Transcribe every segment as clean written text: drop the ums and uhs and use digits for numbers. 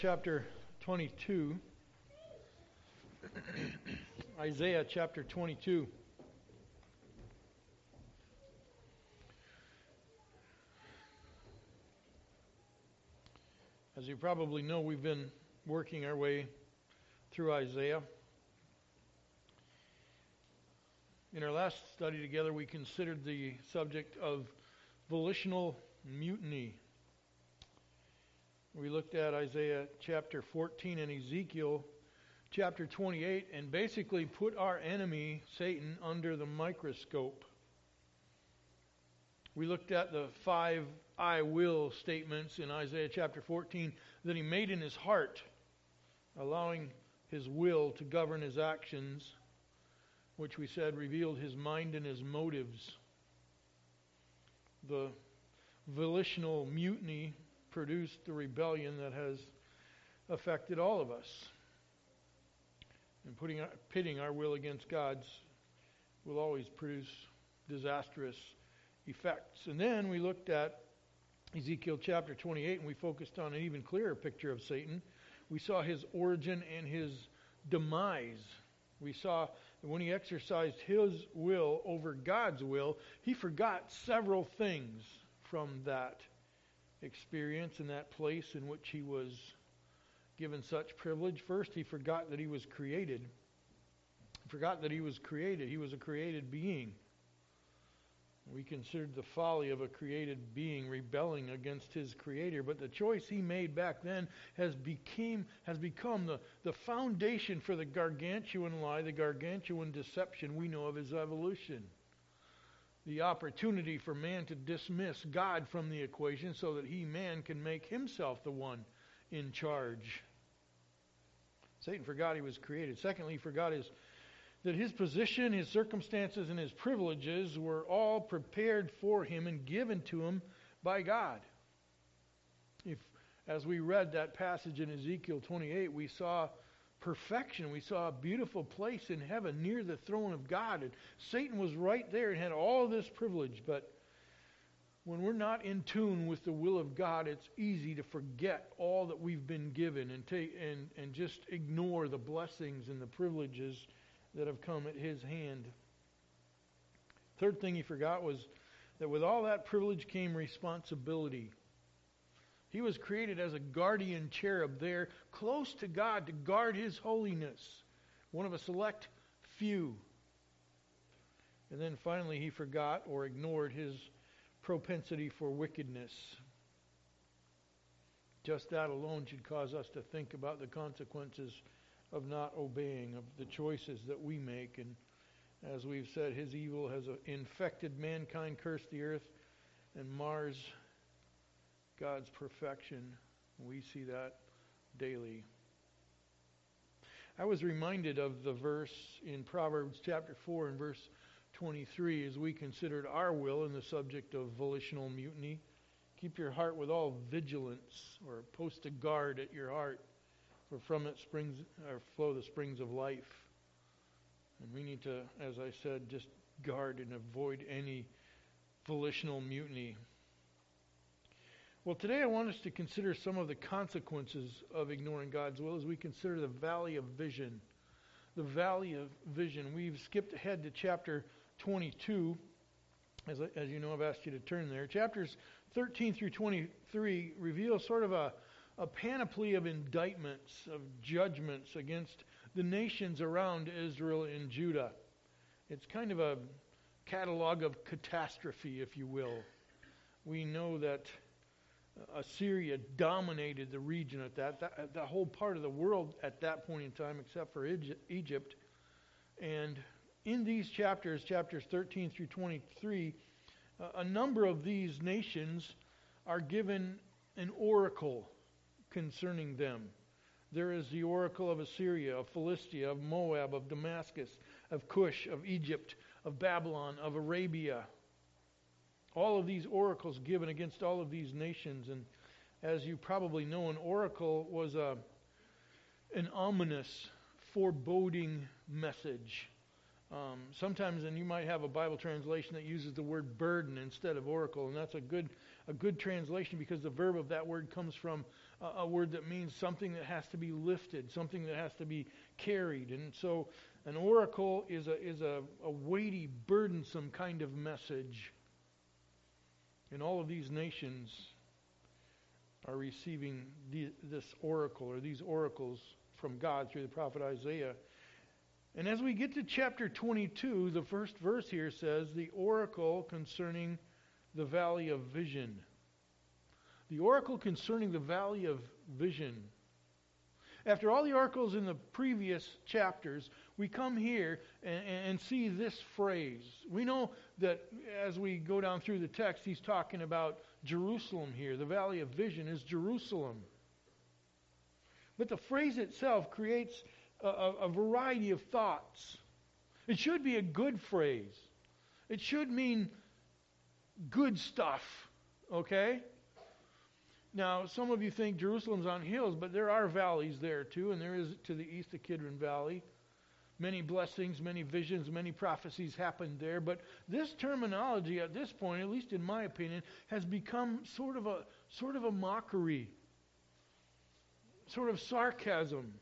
Chapter 22. Isaiah chapter 22. As you probably know, we've been working our way through Isaiah. In our last study together, we considered the subject of volitional mutiny. We looked at Isaiah chapter 14 and Ezekiel chapter 28 and basically put our enemy, Satan, under the microscope. We looked at the 5 I will statements in Isaiah chapter 14 that he made in his heart, allowing his will to govern his actions, which we said revealed his mind and his motives. The volitional mutiny produced the rebellion that has affected all of us. And pitting our will against God's will always produce disastrous effects. And then we looked at Ezekiel chapter 28 and we focused on an even clearer picture of Satan. We saw his origin and his demise. We saw that when he exercised his will over God's will, he forgot several things from that experience in that place in which he was given such privilege. First, he forgot that he was created. He forgot that he was created. He was a created being. We considered the folly of a created being rebelling against his creator, but the choice he made back then has become the foundation for the gargantuan lie, the gargantuan deception we know of as evolution. The opportunity for man to dismiss God from the equation so that man can make himself the one in charge. Satan forgot he was created. Secondly, he forgot that his position, his circumstances, and his privileges were all prepared for him and given to him by God. As we read that passage in Ezekiel 28, we saw perfection. We saw a beautiful place in heaven near the throne of God. And Satan was right there and had all this privilege. But when we're not in tune with the will of God, it's easy to forget all that we've been given and just ignore the blessings and the privileges that have come at his hand. Third thing he forgot was that with all that privilege came responsibility. He was created as a guardian cherub there, close to God, to guard his holiness. One of a select few. And then finally he forgot or ignored his propensity for wickedness. Just that alone should cause us to think about the consequences of not obeying, of the choices that we make. And as we've said, his evil has infected mankind, cursed the earth, and mars God's perfection. We see that daily. I was reminded of the verse in Proverbs chapter 4 and verse 23 as we considered our will in the subject of volitional mutiny. Keep your heart with all vigilance, or post a guard at your heart, for from it flow the springs of life. And we need to, as I said, just guard and avoid any volitional mutiny. Well, today I want us to consider some of the consequences of ignoring God's will as we consider the valley of vision. The valley of vision. We've skipped ahead to chapter 22. As you know, I've asked you to turn there. Chapters 13 through 23 reveal sort of a panoply of indictments, of judgments against the nations around Israel and Judah. It's kind of a catalog of catastrophe, if you will. We know that Assyria dominated the region at the whole part of the world at that point in time, except for Egypt. And in these chapters 13 through 23, a number of these nations are given an oracle concerning them. There is the oracle of Assyria, of Philistia, of Moab, of Damascus, of Cush, of Egypt, of Babylon, of Arabia. All of these oracles given against all of these nations. And as you probably know, an oracle was an ominous, foreboding message. Sometimes, and you might have a Bible translation that uses the word burden instead of oracle, and that's a good translation because the verb of that word comes from a word that means something that has to be lifted, something that has to be carried. And so an oracle is a weighty, burdensome kind of message. And all of these nations are receiving this oracle, or these oracles from God through the prophet Isaiah. And as we get to chapter 22, the first verse here says, the oracle concerning the valley of vision. The oracle concerning the valley of vision. After all the oracles in the previous chapters, we come here and see this phrase. We know that as we go down through the text, he's talking about Jerusalem here. The valley of vision is Jerusalem. But the phrase itself creates a variety of thoughts. It should be a good phrase. It should mean good stuff, okay? Now, some of you think Jerusalem's on hills, but there are valleys there too, and there is to the east the Kidron Valley. Many blessings, many visions, many prophecies happened there. But this terminology at this point, at least in my opinion, has become sort of a mockery, sort of sarcasm.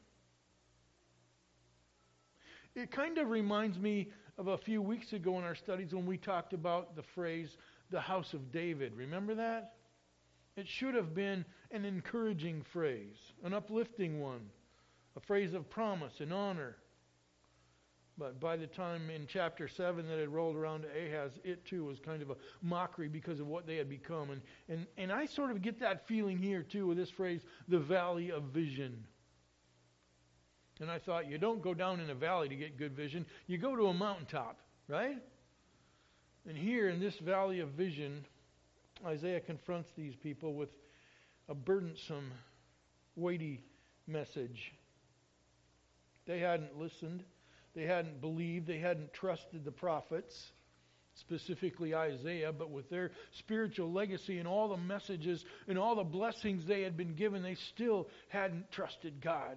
It kind of reminds me of a few weeks ago in our studies when we talked about the phrase, the house of David. Remember that? It should have been an encouraging phrase, an uplifting one, a phrase of promise and honor. But by the time in chapter 7 that it rolled around to Ahaz, it too was kind of a mockery because of what they had become. And I sort of get that feeling here too with this phrase, the valley of vision. And I thought, you don't go down in a valley to get good vision. You go to a mountaintop, right? And here in this valley of vision, Isaiah confronts these people with a burdensome, weighty message. They hadn't listened. They hadn't believed. They hadn't trusted the prophets, specifically Isaiah, but with their spiritual legacy and all the messages and all the blessings they had been given, they still hadn't trusted God.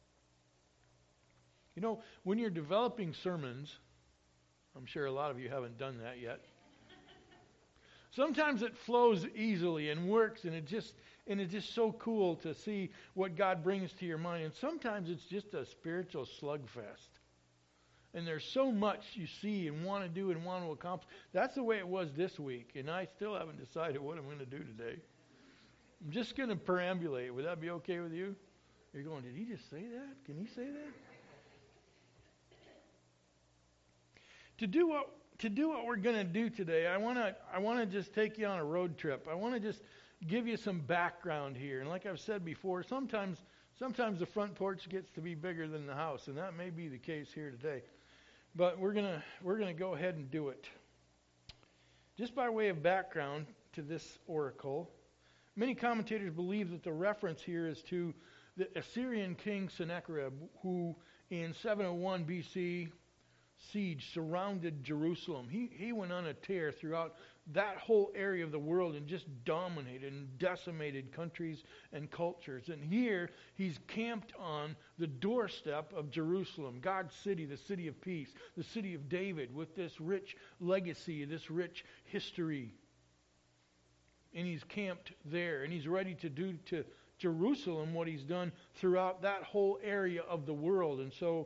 You know, when you're developing sermons, I'm sure a lot of you haven't done that yet. Sometimes it flows easily and works, and it's just so cool to see what God brings to your mind. And sometimes it's just a spiritual slugfest. And there's so much you see and want to do and want to accomplish. That's the way it was this week, and I still haven't decided what I'm going to do today. I'm just going to perambulate. Would that be okay with you? You're going, did he just say that? Can he say that? To do what we're going to do today, I want to just take you on a road trip. I want to just give you some background here. And like I've said before, sometimes the front porch gets to be bigger than the house, and that may be the case here today. But we're gonna go ahead and do it. Just by way of background to this oracle, many commentators believe that the reference here is to the Assyrian king Sennacherib, who in 701 BC siege surrounded Jerusalem. He went on a tear throughout that whole area of the world and just dominated and decimated countries and cultures. And here he's camped on the doorstep of Jerusalem, God's city, the city of peace, the city of David, with this rich legacy, this rich history. And he's camped there, and he's ready to do to Jerusalem what he's done throughout that whole area of the world. And so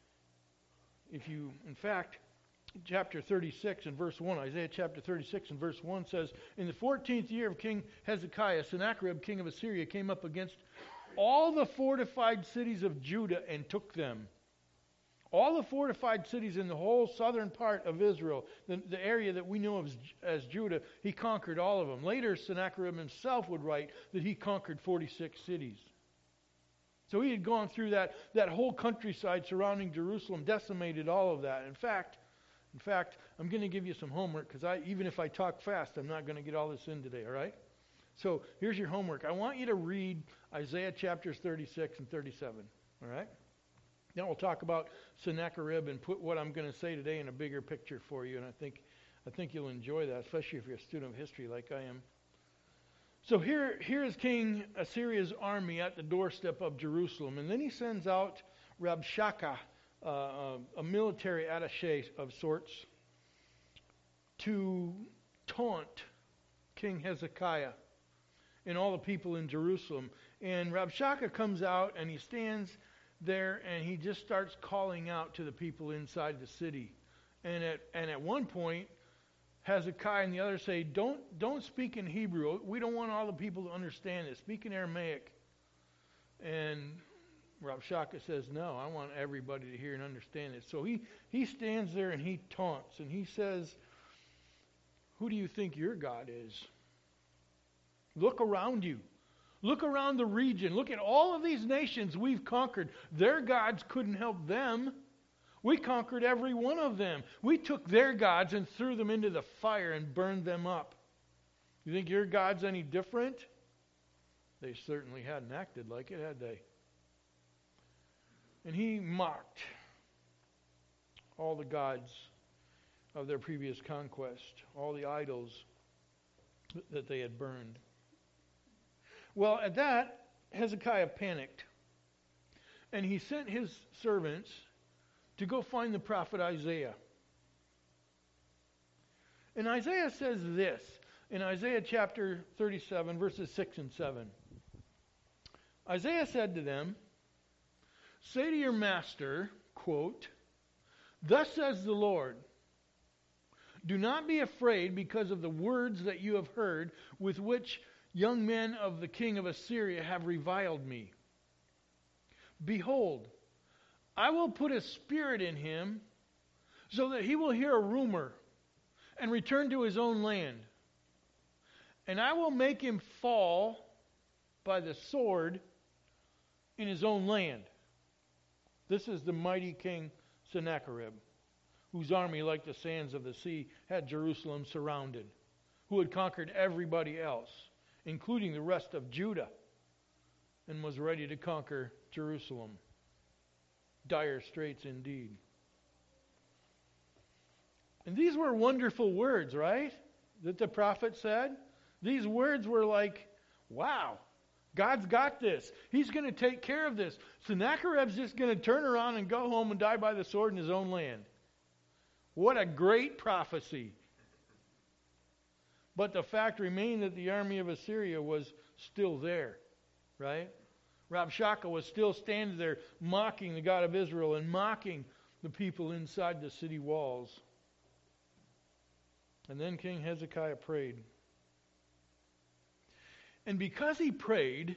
in fact, chapter 36 and verse 1, Isaiah chapter 36 and verse 1 says, in the 14th year of King Hezekiah, Sennacherib, king of Assyria, came up against all the fortified cities of Judah and took them. All the fortified cities in the whole southern part of Israel, the area that we know of as Judah, he conquered all of them. Later, Sennacherib himself would write that he conquered 46 cities. So he had gone through that whole countryside surrounding Jerusalem, decimated all of that. In fact, I'm going to give you some homework, because even if I talk fast, I'm not going to get all this in today, all right? So here's your homework. I want you to read Isaiah chapters 36 and 37, all right? Then we'll talk about Sennacherib and put what I'm going to say today in a bigger picture for you, and I think you'll enjoy that, especially if you're a student of history like I am. So here is King Assyria's army at the doorstep of Jerusalem. And then he sends out Rabshakeh, a military attaché of sorts, to taunt King Hezekiah and all the people in Jerusalem. And Rabshakeh comes out and he stands there and he just starts calling out to the people inside the city. And at one point, Hezekiah and the others say, don't speak in Hebrew. We don't want all the people to understand this. Speak in Aramaic. And Rabshakeh says, no, I want everybody to hear and understand this. So he stands there and he taunts and he says, who do you think your God is? Look around you. Look around the region. Look at all of these nations we've conquered. Their gods couldn't help them. We conquered every one of them. We took their gods and threw them into the fire and burned them up. You think your God's any different? They certainly hadn't acted like it, had they? And he mocked all the gods of their previous conquest, all the idols that they had burned. Well, at that, Hezekiah panicked. And he sent his servants to go find the prophet Isaiah. And Isaiah says this in Isaiah chapter 37, verses 6 and 7. Isaiah said to them, say to your master, quote, thus says the Lord, do not be afraid because of the words that you have heard with which young men of the king of Assyria have reviled me. Behold, I will put a spirit in him so that he will hear a rumor and return to his own land. And I will make him fall by the sword in his own land. This is the mighty king Sennacherib, whose army, like the sands of the sea, had Jerusalem surrounded, who had conquered everybody else, including the rest of Judah, and was ready to conquer Jerusalem. Dire straits indeed. And these were wonderful words, right? That the prophet said. These words were like, wow, God's got this. He's going to take care of this. Sennacherib's just going to turn around and go home and die by the sword in his own land. What a great prophecy. But the fact remained that the army of Assyria was still there, right? Rabshakeh was still standing there mocking the God of Israel and mocking the people inside the city walls. And then King Hezekiah prayed. And because he prayed,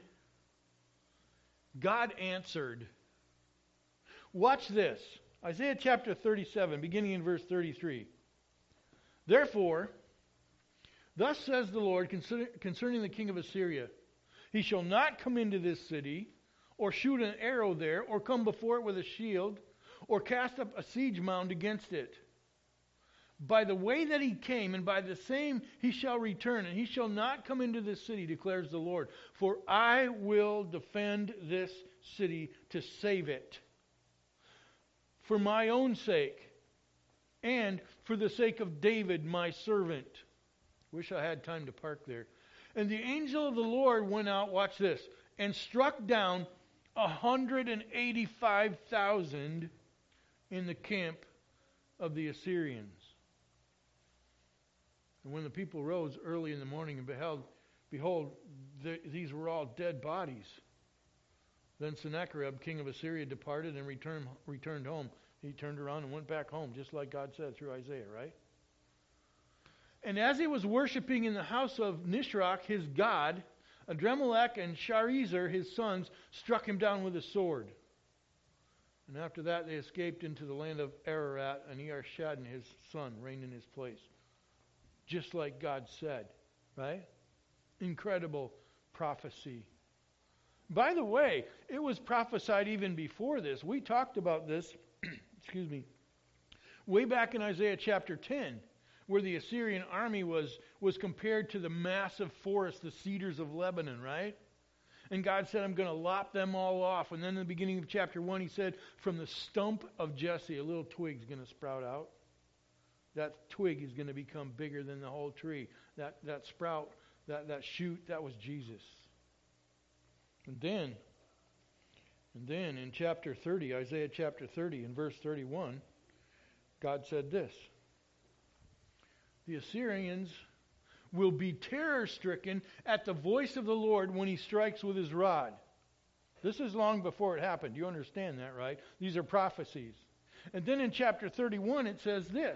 God answered. Watch this. Isaiah chapter 37, beginning in verse 33. Therefore, thus says the Lord concerning the king of Assyria, he shall not come into this city, or shoot an arrow there, or come before it with a shield, or cast up a siege mound against it. By the way that he came, and by the same he shall return, and he shall not come into this city, declares the Lord. For I will defend this city to save it, for my own sake, and for the sake of David my servant. Wish I had time to park there. And the angel of the Lord went out, watch this, and struck down 185,000 in the camp of the Assyrians. And when the people rose early in the morning and behold, these were all dead bodies. Then Sennacherib, king of Assyria, departed and returned home. He turned around and went back home, just like God said through Isaiah, right? And as he was worshiping in the house of Nisroch, his god, Adremelech and Sharezer, his sons, struck him down with a sword. And after that they escaped into the land of Ararat, and Earshadon, his son, reigned in his place. Just like God said, right? Incredible prophecy. By the way, it was prophesied even before this. We talked about this, excuse me, way back in Isaiah chapter 10, where the Assyrian army was compared to the massive forest, the cedars of Lebanon, right? And God said, I'm going to lop them all off. And then in the beginning of chapter 1, he said, from the stump of Jesse, a little twig's going to sprout out. That twig is going to become bigger than the whole tree. That sprout, that shoot, that was Jesus. And then in chapter 30, Isaiah chapter 30, in verse 31, God said this: the Assyrians will be terror-stricken at the voice of the Lord when he strikes with his rod. This is long before it happened. You understand that, right? These are prophecies. And then in chapter 31 it says this,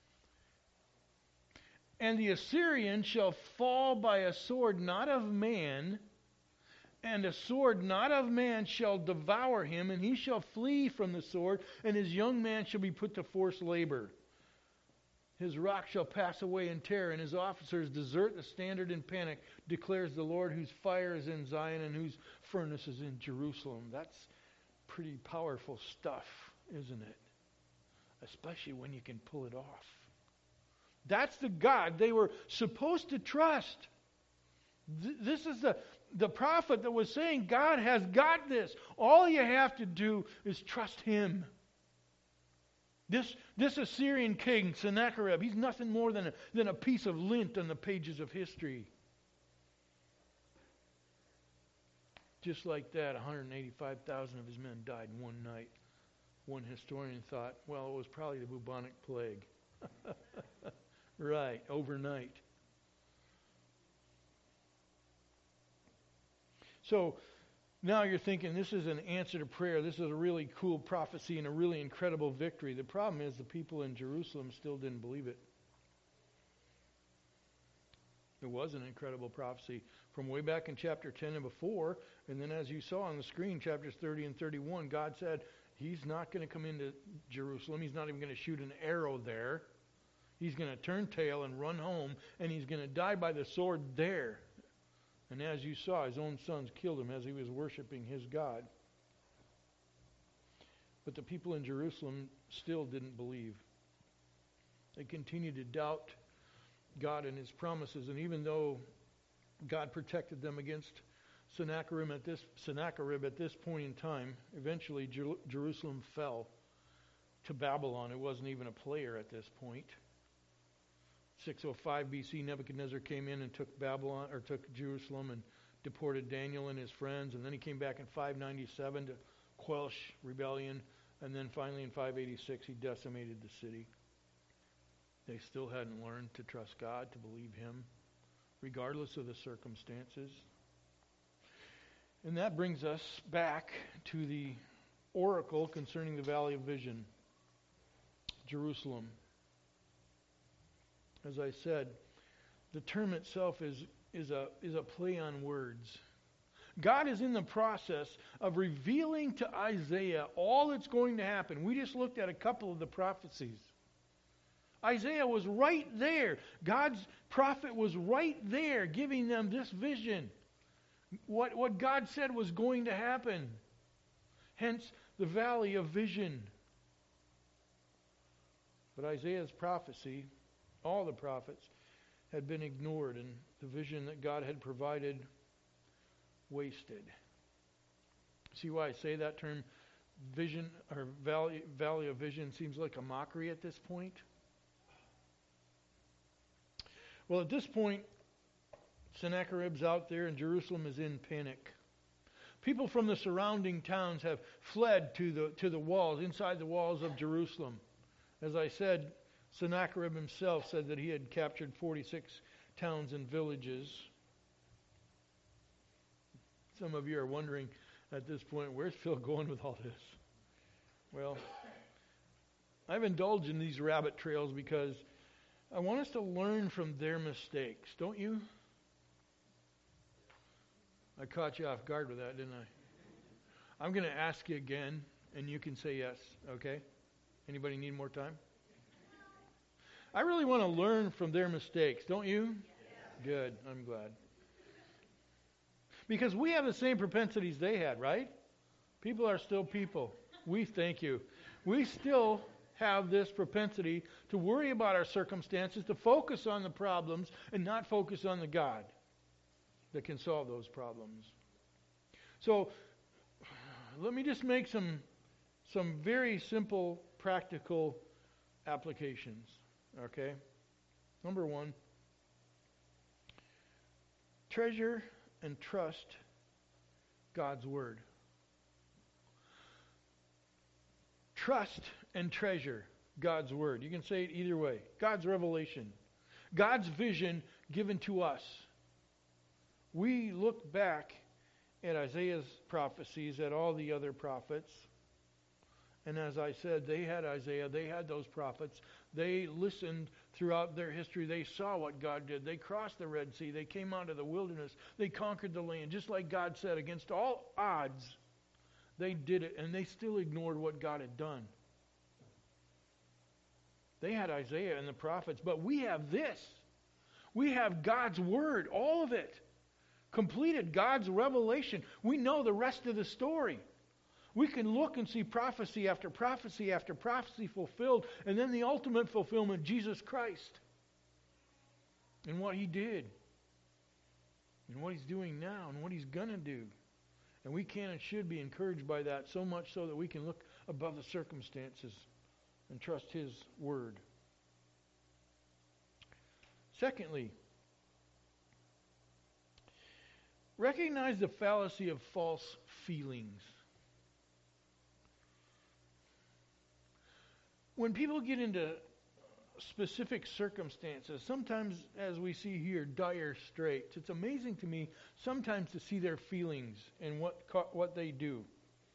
and the Assyrian shall fall by a sword not of man, and a sword not of man shall devour him, and he shall flee from the sword, and his young man shall be put to forced labor. His rock shall pass away in terror, and his officers desert the standard in panic, declares the Lord, whose fire is in Zion and whose furnace is in Jerusalem. That's pretty powerful stuff, isn't it? Especially when you can pull it off. That's the God they were supposed to trust. This is the prophet that was saying, God has got this. All you have to do is trust Him. This Assyrian king, Sennacherib, he's nothing more than a piece of lint on the pages of history. Just like that, 185,000 of his men died in one night. One historian thought, well, it was probably the bubonic plague. Right, overnight. So now you're thinking this is an answer to prayer. This is a really cool prophecy and a really incredible victory. The problem is the people in Jerusalem still didn't believe it. It was an incredible prophecy from way back in chapter 10 and before. And then as you saw on the screen, chapters 30 and 31, God said He's not going to come into Jerusalem. He's not even going to shoot an arrow there. He's going to turn tail and run home, and He's going to die by the sword there. And as you saw, His own sons killed Him as He was worshiping His God. But the people in Jerusalem still didn't believe. They continued to doubt God and His promises. And even though God protected them against Sennacherib at this point in time, eventually Jerusalem fell to Babylon. It wasn't even a player at this point. 605 BC, Nebuchadnezzar came in and took Jerusalem and deported Daniel and his friends, and then he came back in 597 to quench rebellion, and then finally in 586 he decimated the city. They still hadn't learned to trust God, to believe Him, regardless of the circumstances. And that brings us back to the oracle concerning the Valley of Vision, Jerusalem. As I said, the term itself is a play on words. God is in the process of revealing to Isaiah all that's going to happen. We just looked at a couple of the prophecies. Isaiah was right there. God's prophet was right there giving them this vision. What God said was going to happen. Hence the Valley of Vision. But Isaiah's prophecy, all the prophets, had been ignored, and the vision that God had provided wasted. See why I say that term vision or Valley of Vision seems like a mockery at this point? Well, at this point, Sennacherib's out there and Jerusalem is in panic. People from the surrounding towns have fled to the walls, inside the walls of Jerusalem. As I said, Sennacherib himself said that he had captured 46 towns and villages. Some of you are wondering at this point, where's Phil going with all this? Well, I've indulged in these rabbit trails because I want us to learn from their mistakes, don't you? I caught you off guard with that, didn't I? I'm going to ask you again, and you can say yes, okay? Anybody need more time? I really want to learn from their mistakes, don't you? Yeah. Good, I'm glad. Because we have the same propensities they had, right? People are still people. We thank you. We still have this propensity to worry about our circumstances, to focus on the problems and not focus on the God that can solve those problems. So let me just make some very simple, practical applications. Okay? Number one, treasure and trust God's Word. Trust and treasure God's Word. You can say it either way. God's revelation. God's vision given to us. We look back at Isaiah's prophecies, at all the other prophets. And as I said, they had Isaiah, they had those prophets. They listened throughout their history. They saw what God did. They crossed the Red Sea. They came out of the wilderness. They conquered the land. Just like God said, against all odds, they did it. And they still ignored what God had done. They had Isaiah and the prophets. But we have this. We have God's Word, all of it. Completed God's revelation. We know the rest of the story. We can look and see prophecy after prophecy after prophecy fulfilled, and then the ultimate fulfillment, Jesus Christ. And what He did. And what He's doing now, and what He's going to do. And we can and should be encouraged by that, so much so that we can look above the circumstances and trust His Word. Secondly, recognize the fallacy of false feelings. When people get into specific circumstances, sometimes, as we see here, dire straits, it's amazing to me sometimes to see their feelings and what they do.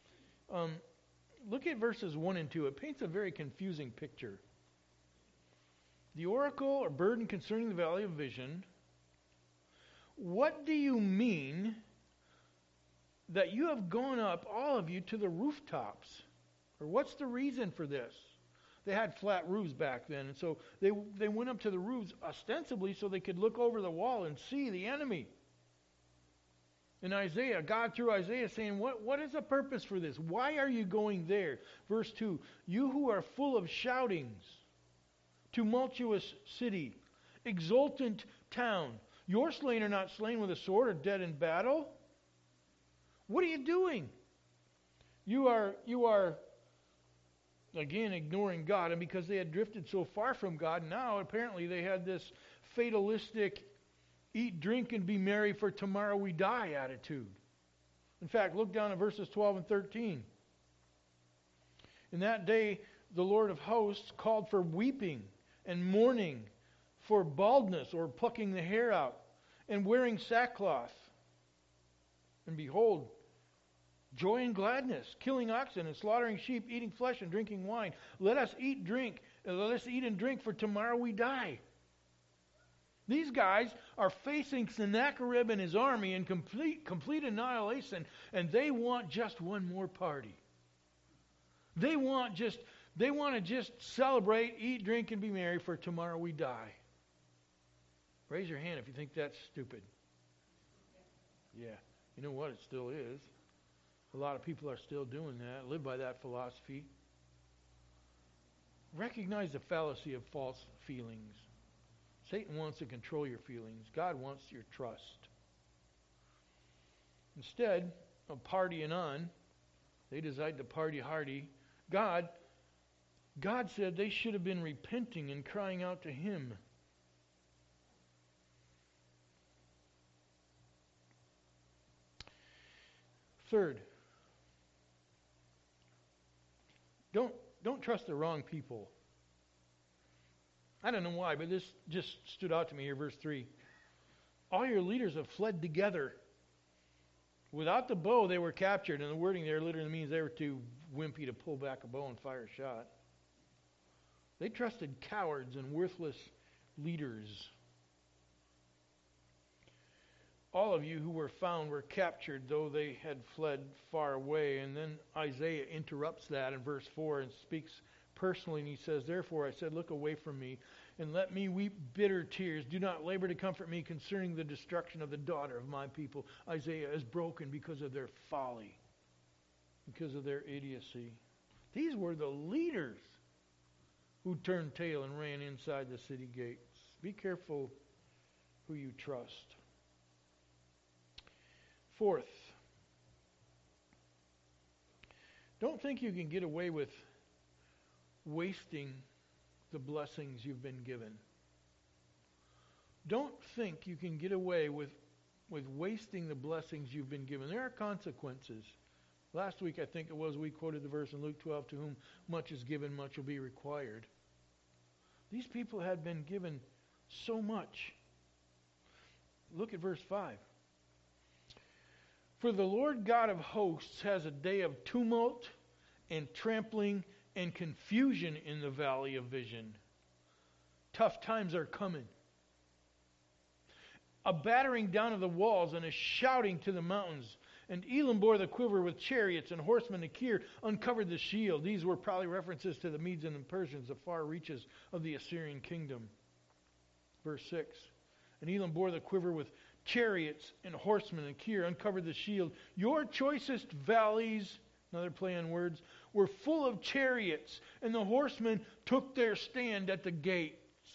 Look at verses 1 and 2. It paints a very confusing picture. The oracle or burden concerning the valley of vision. What do you mean that you have gone up, all of you, to the rooftops? Or what's the reason for this? They had flat roofs back then, and so they went up to the roofs ostensibly so they could look over the wall and see the enemy. In Isaiah, God through Isaiah saying, what is the purpose for this? Why are you going there? Verse 2, you who are full of shoutings, tumultuous city, exultant town, your slain are not slain with a sword or dead in battle. What are you doing? You are again ignoring God, and because they had drifted so far from God, now apparently they had this fatalistic eat, drink, and be merry for tomorrow we die attitude. In fact, look down at verses 12 and 13. In that day the Lord of hosts called for weeping and mourning, for baldness or plucking the hair out, and wearing sackcloth. And behold, joy and gladness, killing oxen and slaughtering sheep, eating flesh and drinking wine. Let us eat and drink, for tomorrow we die. These guys are facing Sennacherib and his army in complete annihilation, and they want just one more party. They want to just celebrate, eat, drink, and be merry, for tomorrow we die. Raise your hand if you think that's stupid. Yeah, you know what? It still is. A lot of people are still doing that, live by that philosophy. Recognize the fallacy of false feelings. Satan wants to control your feelings. God wants your trust. Instead of partying on, they decided to party hardy. God said they should have been repenting and crying out to Him. Third, don't trust the wrong people. I don't know why, but this just stood out to me here, verse 3. All your leaders have fled together. Without the bow, they were captured, and the wording there literally means they were too wimpy to pull back a bow and fire a shot. They trusted cowards and worthless leaders. All of you who were found were captured, though they had fled far away. And then Isaiah interrupts that in verse 4 and speaks personally, and he says, therefore I said, look away from me, and let me weep bitter tears. Do not labor to comfort me concerning the destruction of the daughter of my people. Isaiah is broken because of their folly, because of their idiocy. These were the leaders who turned tail and ran inside the city gates. Be careful who you trust. Fourth, don't think you can get away with wasting the blessings you've been given. Don't think you can get away with wasting the blessings you've been given. There are consequences. Last week, I think it was, we quoted the verse in Luke 12, to whom much is given, much will be required. These people had been given so much. Look at verse 5. For the Lord God of hosts has a day of tumult and trampling and confusion in the valley of vision. Tough times are coming. A battering down of the walls and a shouting to the mountains. And Elam bore the quiver with chariots, and horsemen to Kir uncovered the shield. These were probably references to the Medes and the Persians, the far reaches of the Assyrian kingdom. Verse 6. And Elam bore the quiver with chariots and horsemen, and Kir uncovered the shield. Your choicest valleys, another play on words, were full of chariots, and the horsemen took their stand at the gates.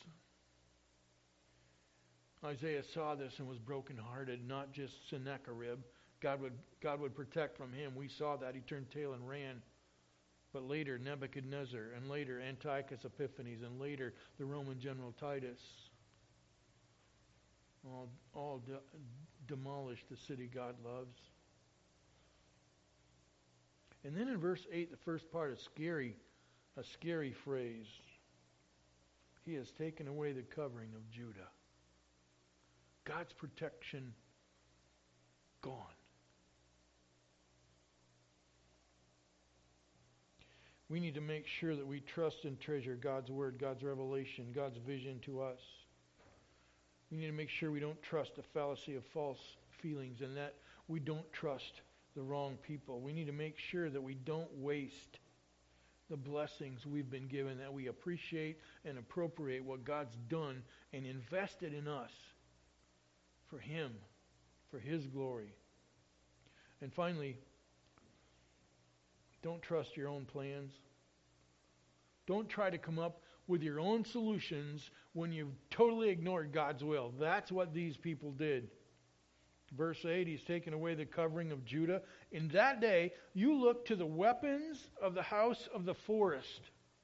Isaiah saw this and was brokenhearted, not just Sennacherib. God would protect from him. We saw that. He turned tail and ran. But later, Nebuchadnezzar, and later, Antiochus Epiphanes, and later, the Roman general Titus all demolished the city God loves. And then in verse 8, the first part, a scary phrase. He has taken away the covering of Judah. God's protection gone. We need to make sure that we trust and treasure God's word, God's revelation, God's vision to us. We need to make sure we don't trust the fallacy of false feelings and that we don't trust the wrong people. We need to make sure that we don't waste the blessings we've been given, that we appreciate and appropriate what God's done and invested in us for Him, for His glory. And finally, don't trust your own plans. Don't try to come up with your own solutions when you've totally ignored God's will. That's what these people did. Verse 8, He's taken away the covering of Judah. In that day, you look to the weapons of the house of the forest.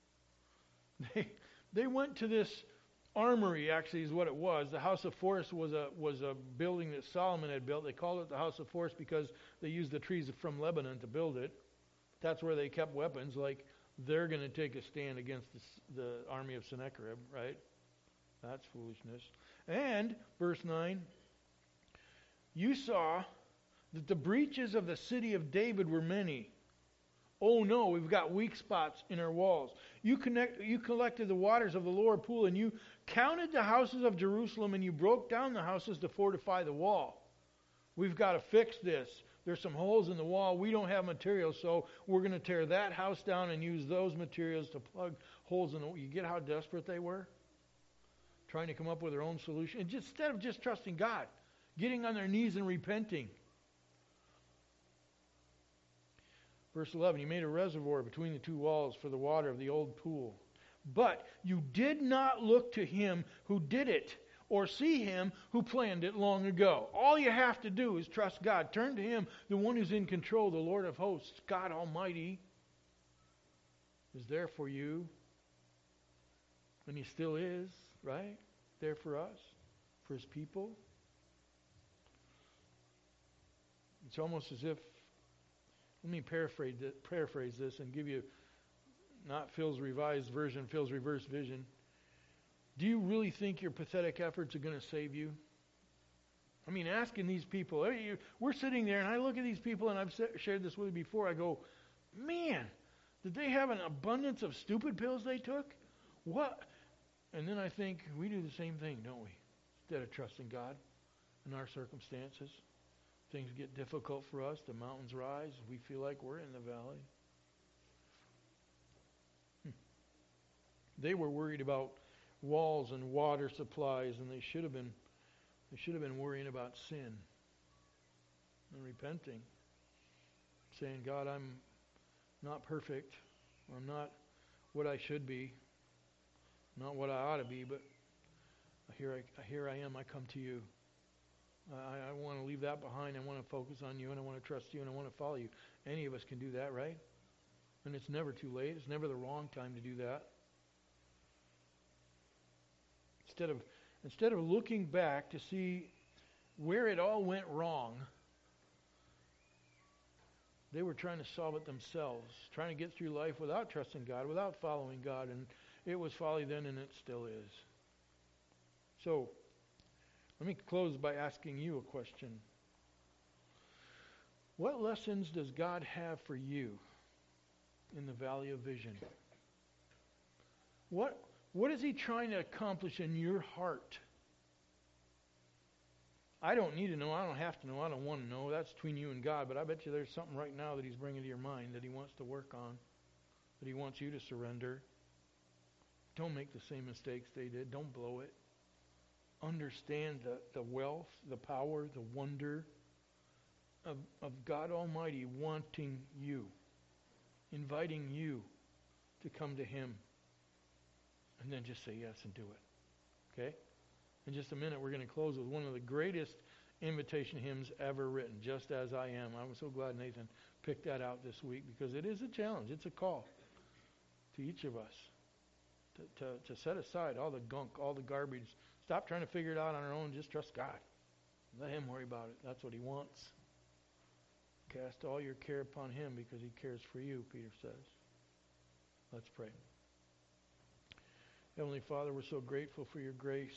They went to this armory, actually, is what it was. The house of forest was a building that Solomon had built. They called it the house of forest because they used the trees from Lebanon to build it. That's where they kept weapons, like they're going to take a stand against the army of Sennacherib, right? That's foolishness. And, verse 9, you saw that the breaches of the city of David were many. Oh no, we've got weak spots in our walls. You collected the waters of the lower pool, and you counted the houses of Jerusalem, and you broke down the houses to fortify the wall. We've got to fix this. There's some holes in the wall. We don't have materials, so we're going to tear that house down and use those materials to plug holes in the wall. You get how desperate they were? Trying to come up with their own solution. And instead of just trusting God, getting on their knees and repenting. Verse 11, you made a reservoir between the two walls for the water of the old pool. But you did not look to Him who did it, or see Him who planned it long ago. All you have to do is trust God. Turn to Him, the one who's in control, the Lord of hosts, God Almighty, is there for you. And He still is, right? There for us, for His people. It's almost as if, let me paraphrase this and give you not Phil's revised version, Phil's reverse vision. Do you really think your pathetic efforts are going to save you? I mean, asking these people, we're sitting there and I look at these people, and I've shared this with you before, I go, man, did they have an abundance of stupid pills they took? What? And then I think, we do the same thing, don't we? Instead of trusting God in our circumstances. Things get difficult for us, the mountains rise, we feel like we're in the valley. They were worried about walls and water supplies, and they should have been worrying about sin and repenting, saying, God, I'm not perfect, I'm not what I should be, not what I ought to be, but here I am, I come to you. I want to leave that behind. I want to focus on you, and I want to trust you, and I want to follow you. Any of us can do that, right? And it's never too late. It's never the wrong time to do that. Instead of looking back to see where it all went wrong, they were trying to solve it themselves, trying to get through life without trusting God, without following God, and it was folly then, and it still is. So, Let me close by asking you a question. What lessons does God have for you in the Valley of Vision? What is He trying to accomplish in your heart? I don't need to know. I don't have to know. I don't want to know. That's between you and God. But I bet you there's something right now that He's bringing to your mind that He wants to work on, that He wants you to surrender. Don't make the same mistakes they did. Don't blow it. Understand the wealth, the power, the wonder of God Almighty wanting you, inviting you to come to Him. And then just say yes and do it. Okay? In just a minute, we're going to close with one of the greatest invitation hymns ever written, Just As I Am. I'm so glad Nathan picked that out this week because it is a challenge. It's a call to each of us to set aside all the gunk, all the garbage. Stop trying to figure it out on our own. Just trust God. Let Him worry about it. That's what He wants. Cast all your care upon Him because He cares for you, Peter says. Let's pray. Heavenly Father, we're so grateful for your grace,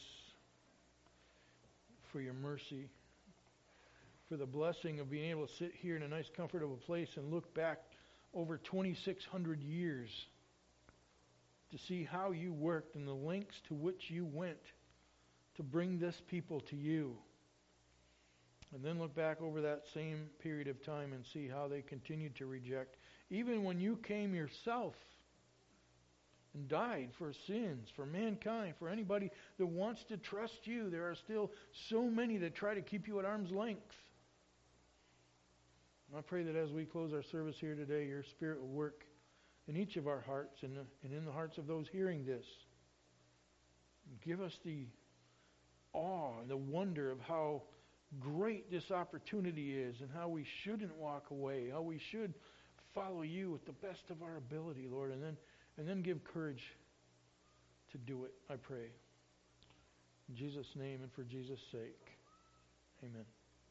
for your mercy, for the blessing of being able to sit here in a nice, comfortable place and look back over 2,600 years to see how you worked and the lengths to which you went to bring this people to you. And then look back over that same period of time and see how they continued to reject. Even when you came yourself and died for sins, for mankind, for anybody that wants to trust you, there are still so many that try to keep you at arm's length. And I pray that as we close our service here today, your Spirit will work in each of our hearts and in the hearts of those hearing this. Give us the awe and the wonder of how great this opportunity is and how we shouldn't walk away, how we should follow you with the best of our ability, Lord, and then give courage to do it, I pray. In Jesus' name and for Jesus' sake, amen.